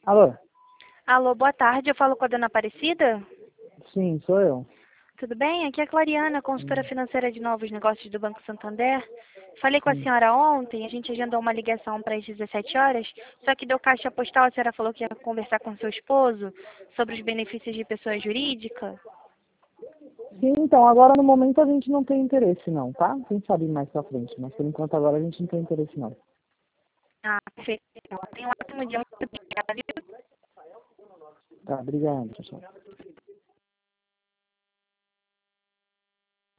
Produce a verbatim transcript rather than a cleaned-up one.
Alô? Alô, boa tarde. Eu falo com a dona Aparecida? Sim, sou eu. Tudo bem? Aqui é a Clariana, consultora Sim, financeira de novos negócios do Banco Santander. Falei com a sim. senhora ontem, a gente agendou uma ligação para as dezessete horas, só que deu caixa postal, a senhora falou que ia conversar com seu esposo sobre os benefícios de pessoa jurídica. Sim, então, agora no momento a gente não tem interesse não, tá? Quem sabe mais pra frente, mas por enquanto agora a gente não tem interesse não. Ah, perfeito. Tenha um ótimo dia. Muito obrigada. Tá, obrigado, tchau, tchau.